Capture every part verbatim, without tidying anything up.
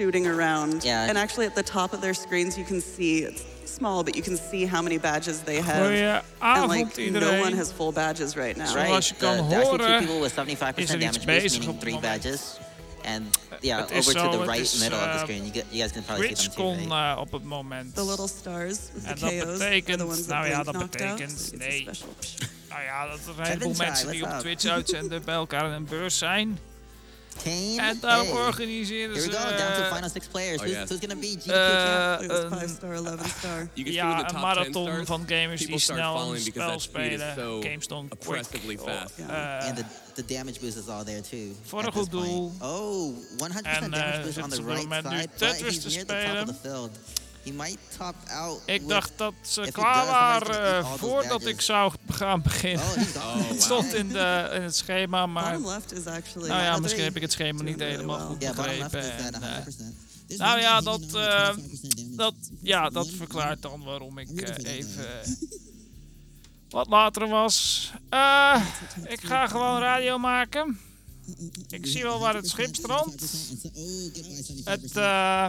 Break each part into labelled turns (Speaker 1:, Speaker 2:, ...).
Speaker 1: shooting around.
Speaker 2: Yeah.
Speaker 1: And actually at the top of their screens you can see, it's small, but you can see how many badges they have. And like, no one has full badges right now.
Speaker 2: Right,
Speaker 3: Zoals je kan
Speaker 2: the, there are
Speaker 3: horen,
Speaker 2: two people with seventy-five
Speaker 3: is er
Speaker 2: percent
Speaker 3: iets
Speaker 2: damage boost,
Speaker 3: bezig
Speaker 2: meaning
Speaker 3: op
Speaker 2: three
Speaker 3: het moment.
Speaker 2: badges. And yeah,
Speaker 3: Het is
Speaker 2: over
Speaker 3: zo,
Speaker 2: to the
Speaker 3: het
Speaker 2: right
Speaker 3: is,
Speaker 2: middle of the
Speaker 3: uh,
Speaker 2: screen. You, get, you guys can probably see them too,
Speaker 3: TwitchCon
Speaker 2: right?
Speaker 3: uh, op het moment.
Speaker 1: The little stars with
Speaker 3: En
Speaker 1: the
Speaker 3: dat
Speaker 1: K Os are the
Speaker 3: betekent,
Speaker 1: ones that
Speaker 3: nou ja,
Speaker 1: Blink
Speaker 3: dat
Speaker 1: knocked out.
Speaker 3: betekent,
Speaker 1: So it's a
Speaker 3: nee.
Speaker 1: special-
Speaker 3: Nou ja, dat er een
Speaker 2: Kevin
Speaker 3: heleboel
Speaker 2: Chai,
Speaker 3: mensen die
Speaker 2: what's
Speaker 3: op
Speaker 2: up?
Speaker 3: Twitch uitzenden bij elkaar in een beurs zijn.
Speaker 2: Kane,
Speaker 3: En daar
Speaker 2: hey.
Speaker 3: organiseren
Speaker 2: Here
Speaker 3: ze
Speaker 2: we go, down to
Speaker 3: uh,
Speaker 2: final six players.
Speaker 4: Oh,
Speaker 2: who's,
Speaker 4: yeah.
Speaker 2: who's gonna be G D Q
Speaker 3: Uh,
Speaker 2: champ?
Speaker 1: It was
Speaker 3: een-
Speaker 1: five star, eleven star.
Speaker 4: You can feel
Speaker 3: ja,
Speaker 4: the
Speaker 3: een
Speaker 4: top ten
Speaker 3: marathon
Speaker 4: stars.
Speaker 3: van gamers die
Speaker 4: People start
Speaker 3: snel een
Speaker 4: falling because
Speaker 3: spel
Speaker 4: that speed is
Speaker 3: spelen.
Speaker 4: so
Speaker 3: GameStone Quick.
Speaker 4: oppressively
Speaker 3: Oh,
Speaker 4: fast.
Speaker 3: uh,
Speaker 2: And the, the damage boost is all there too.
Speaker 3: Voor
Speaker 2: at
Speaker 3: een
Speaker 2: this
Speaker 3: goed doel.
Speaker 2: point. Oh, one hundred percent
Speaker 3: En,
Speaker 2: damage
Speaker 3: uh,
Speaker 2: boost on
Speaker 3: zitten
Speaker 2: the
Speaker 3: ze op
Speaker 2: right
Speaker 3: dit moment nu
Speaker 2: side, but
Speaker 3: Tetris
Speaker 2: he's
Speaker 3: te
Speaker 2: near the top of
Speaker 3: spelen.
Speaker 2: the field. He might top out.
Speaker 3: Ik
Speaker 2: with-
Speaker 3: dacht dat ze
Speaker 2: if he
Speaker 3: klaar
Speaker 2: does, then he's gonna
Speaker 3: waren
Speaker 2: eat
Speaker 3: uh,
Speaker 2: all those
Speaker 3: voordat
Speaker 2: badges.
Speaker 3: ik zou gaan beginnen.
Speaker 2: Oh, he's gone.
Speaker 4: Oh, wow.
Speaker 3: Het stond in, de, in het schema, maar
Speaker 1: Bottom left is actually
Speaker 3: nou ja,
Speaker 1: not
Speaker 3: misschien
Speaker 1: three.
Speaker 3: heb ik het schema niet
Speaker 1: Doing really
Speaker 3: helemaal
Speaker 1: well.
Speaker 3: goed
Speaker 2: Yeah, bottom left
Speaker 3: begrepen.
Speaker 2: is at
Speaker 3: En,
Speaker 2: one
Speaker 3: uh,
Speaker 2: hundred percent.
Speaker 3: nou ja, dat, uh, dat, ja, dat verklaart dan waarom ik uh, even uh, wat later was. Uh, ik ga gewoon radio maken. Ik zie wel waar het schip strandt. Het, uh,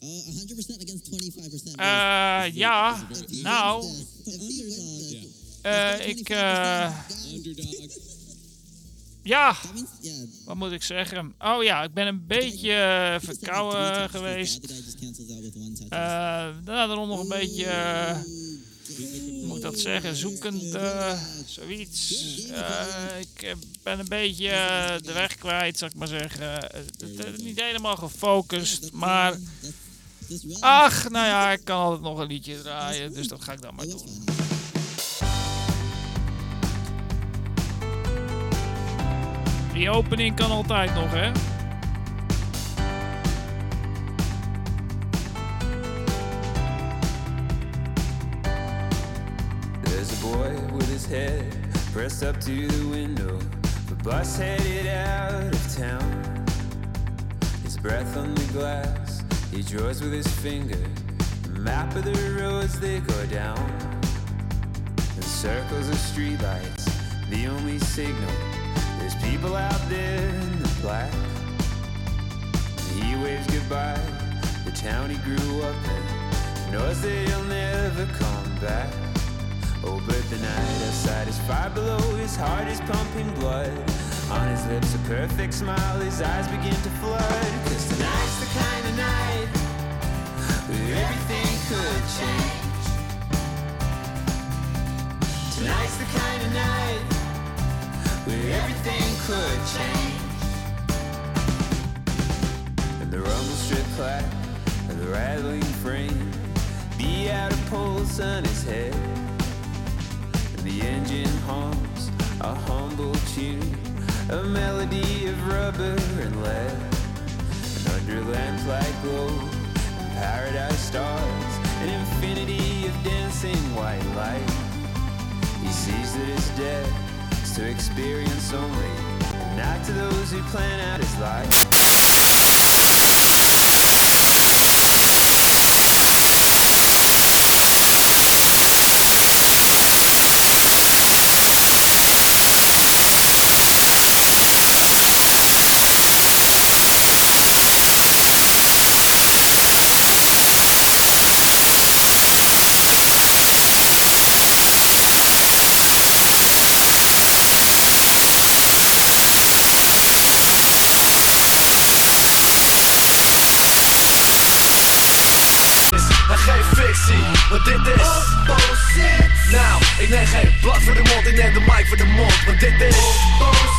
Speaker 3: uh, ja, nou, uh, ik, uh, ja, wat moet ik zeggen? Oh ja, ik ben een beetje uh, verkouden geweest. Uh, daarom nog een beetje, uh, hoe moet ik dat zeggen, zoekend, uh, zoiets. Uh, ik uh, ben een beetje uh, de weg kwijt, zal ik maar zeggen. Uh, het is niet helemaal gefocust, maar ach, nou ja, ik kan altijd nog een liedje draaien, dus dat ga ik dan maar doen. Die opening kan altijd nog, hè?
Speaker 5: There's a boy with his head pressed up to the window. The bus headed out of town. His breath on the glass, he draws with his finger the map of the roads they go down. The circles of streetlights, the only signal. There's people out there in the black. He waves goodbye, the town he grew up in, knows that he'll never come back. Oh, but the night outside is far below, his heart is pumping blood. On his lips a perfect smile, his eyes begin to flood. Cause tonight's the kind of night where everything could change. Tonight's the kind of night where everything could change. And the rumble strip clack and the rattling frame beat out a pulse on his head. And the engine hums a humble tune, a melody of rubber and lead. And under lamplight glow and paradise stars, an infinity of dancing white light. He sees that his death is to experience only, and not to those who plan out his life.
Speaker 6: En geen fictie, want dit is bullshit. Nou, ik neem geen blad voor de mond, ik neem de mic voor de mond, want dit is